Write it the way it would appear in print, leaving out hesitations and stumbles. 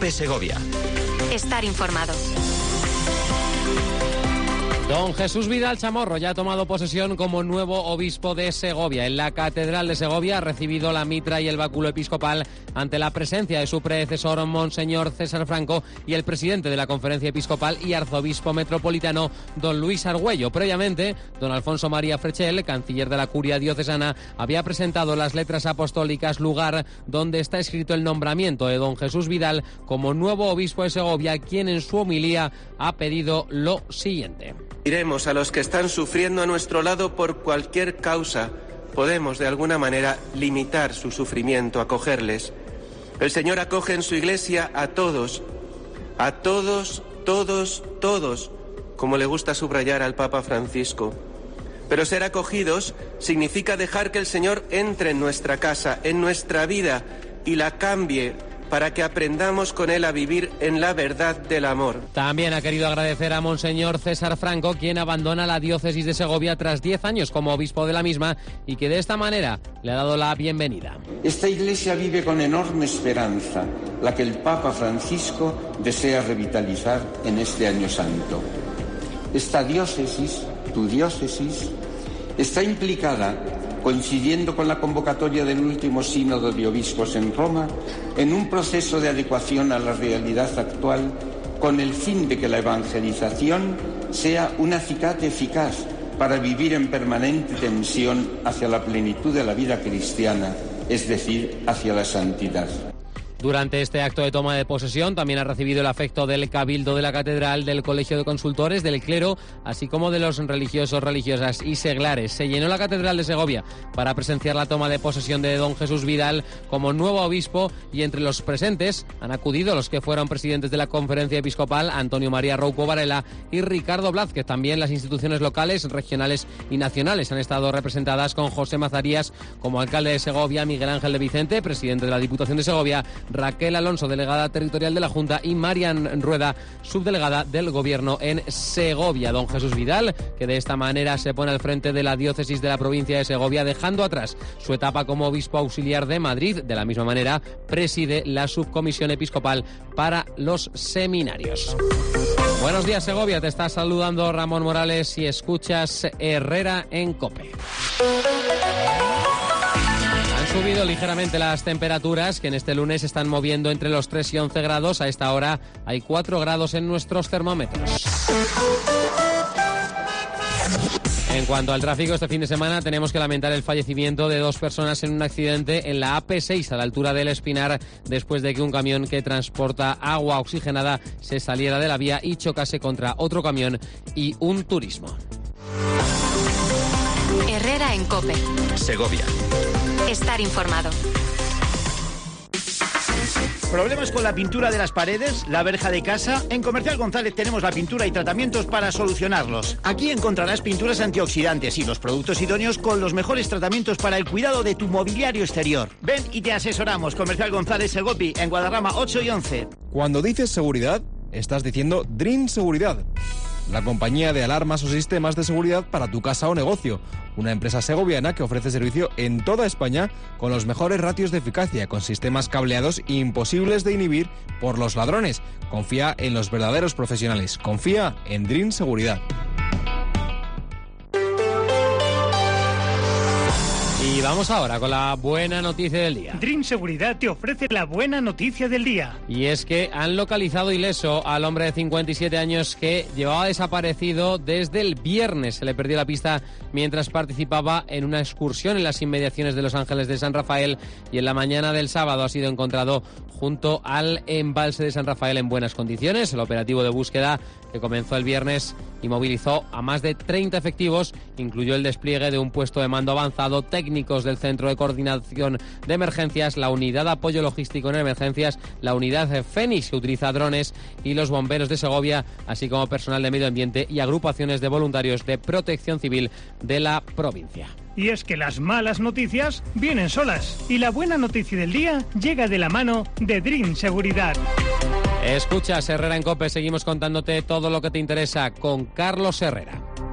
COPE Segovia. Estar informado. Don Jesús Vidal Chamorro ya ha tomado posesión como nuevo obispo de Segovia. En la Catedral de Segovia ha recibido la mitra y el báculo episcopal ante la presencia de su predecesor, Monseñor César Franco, y el presidente de la Conferencia Episcopal y arzobispo metropolitano, don Luis Argüello. Previamente, don Alfonso María Frechel, canciller de la Curia Diocesana, había presentado las letras apostólicas, lugar donde está escrito el nombramiento de don Jesús Vidal como nuevo obispo de Segovia, quien en su homilía ha pedido lo siguiente. Diremos a los que están sufriendo a nuestro lado por cualquier causa, podemos de alguna manera limitar su sufrimiento, acogerles. El Señor acoge en su iglesia a todos, como le gusta subrayar al Papa Francisco. Pero ser acogidos significa dejar que el Señor entre en nuestra casa, en nuestra vida, y la cambie, para que aprendamos con él a vivir en la verdad del amor. También ha querido agradecer a Monseñor César Franco, quien abandona la diócesis de Segovia tras 10 años como obispo de la misma y que de esta manera le ha dado la bienvenida. Esta iglesia vive con enorme esperanza, la que el Papa Francisco desea revitalizar en este año santo. Esta diócesis, tu diócesis, está implicada, coincidiendo con la convocatoria del último sínodo de obispos en Roma, en un proceso de adecuación a la realidad actual, con el fin de que la evangelización sea un acicate eficaz para vivir en permanente tensión hacia la plenitud de la vida cristiana, es decir, hacia la santidad. Durante este acto de toma de posesión también ha recibido el afecto del Cabildo de la Catedral, del Colegio de Consultores, del clero, así como de los religiosos, religiosas y seglares. Se llenó la Catedral de Segovia para presenciar la toma de posesión de don Jesús Vidal como nuevo obispo, y entre los presentes han acudido los que fueron presidentes de la Conferencia Episcopal, Antonio María Rouco Varela y Ricardo Blázquez. También las instituciones locales, regionales y nacionales han estado representadas, con José Mazarías como alcalde de Segovia, Miguel Ángel de Vicente, presidente de la Diputación de Segovia, Raquel Alonso, delegada territorial de la Junta, y Marian Rueda, subdelegada del Gobierno en Segovia. Don Jesús Vidal, que de esta manera se pone al frente de la diócesis de la provincia de Segovia, dejando atrás su etapa como obispo auxiliar de Madrid. De la misma manera, preside la subcomisión episcopal para los seminarios. Buenos días, Segovia. Te está saludando Ramón Morales y escuchas Herrera en COPE. Han subido ligeramente las temperaturas, que en este lunes se están moviendo entre los 3 y 11 grados. A esta hora hay 4 grados en nuestros termómetros. En cuanto al tráfico, este fin de semana tenemos que lamentar el fallecimiento de 2 personas en un accidente en la AP6 a la altura del Espinar, después de que un camión que transporta agua oxigenada se saliera de la vía y chocase contra otro camión y un turismo. Herrera en COPE. Segovia. Estar informado. ¿Problemas con la pintura de las paredes, la verja de casa? En Comercial González tenemos la pintura y tratamientos para solucionarlos. Aquí encontrarás pinturas antioxidantes y los productos idóneos con los mejores tratamientos para el cuidado de tu mobiliario exterior. Ven y te asesoramos. Comercial González Segopi, en Guadarrama 8 y 11. Cuando dices seguridad, estás diciendo Dream Seguridad, la compañía de alarmas o sistemas de seguridad para tu casa o negocio. Una empresa segoviana que ofrece servicio en toda España con los mejores ratios de eficacia, con sistemas cableados imposibles de inhibir por los ladrones. Confía en los verdaderos profesionales. Confía en Dream Seguridad. Y vamos ahora con la buena noticia del día. Dream Seguridad te ofrece la buena noticia del día. Y es que han localizado ileso al hombre de 57 años que llevaba desaparecido desde el viernes. Se le perdió la pista mientras participaba en una excursión en las inmediaciones de Los Ángeles de San Rafael, y en la mañana del sábado ha sido encontrado junto al embalse de San Rafael en buenas condiciones. El operativo de búsqueda, que comenzó el viernes y movilizó a más de 30 efectivos, incluyó el despliegue de un puesto de mando avanzado, técnicos del Centro de Coordinación de Emergencias, la Unidad de Apoyo Logístico en Emergencias, la Unidad Fénix, que utiliza drones, y los bomberos de Segovia, así como personal de medio ambiente y agrupaciones de voluntarios de protección civil de la provincia. Y es que las malas noticias vienen solas, y la buena noticia del día llega de la mano de Dream Seguridad. Escuchas Herrera en COPE, seguimos contándote todo lo que te interesa con Carlos Herrera.